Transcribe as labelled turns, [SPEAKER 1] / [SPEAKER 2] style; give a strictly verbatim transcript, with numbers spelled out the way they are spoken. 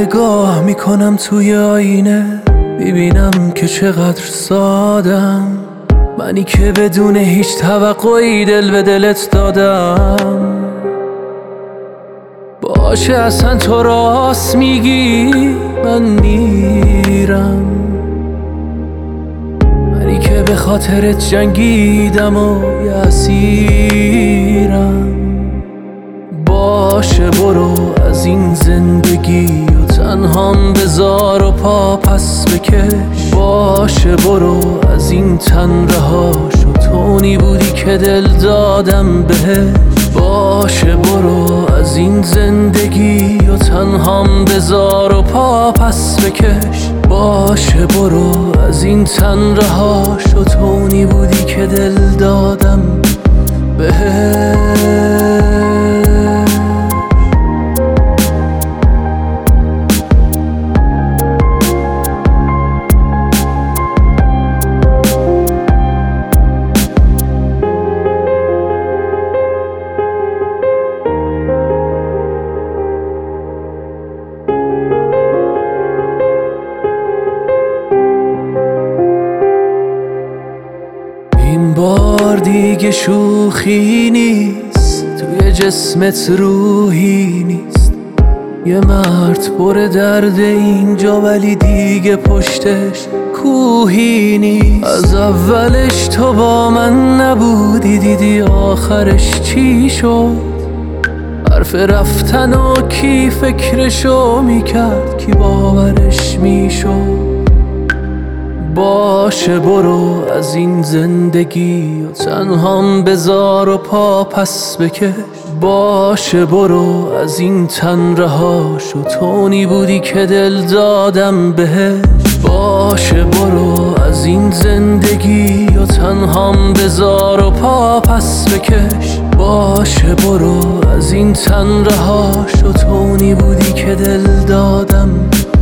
[SPEAKER 1] نگاه میکنم توی آینه، میبینم که چقدر سادم، منی که بدون هیچ توقعی دل به دلت دادم. باشه اصلا تو راست میگی، من میرم، منی که به خاطرت جنگیدم و یه اسیرم. باشه برو از این زندگی و تنهام بذار و پا پس بکش. باشه برو از این تن رها شو، تونی بودی که دل دادم بهش. باشه برو از این زندگی و تنهام بذار و پا پس بکش. باشه برو از این تن رها شو، تونی بودی که دل دادم بهش. این بار دیگه شوخی نیست، توی جسمت روحی نیست. یه مرد پر درد اینجا ولی دیگه پشتش کوهی نیست. از اولش تو با من نبودی، دیدی آخرش چی شد. حرف رفتن و کی فکرشو میکرد، کی باورش میشد. باشه برو از این زندگی و تنهام بذار و پا پس بکش. باشه برو از این تن رها شو، تونی بودی که دل دادم بهش. باشه برو از این زندگی و تنهام بذار و پا پس بکش. باشه برو از این تن رها شو، تونی بودی که دل دادم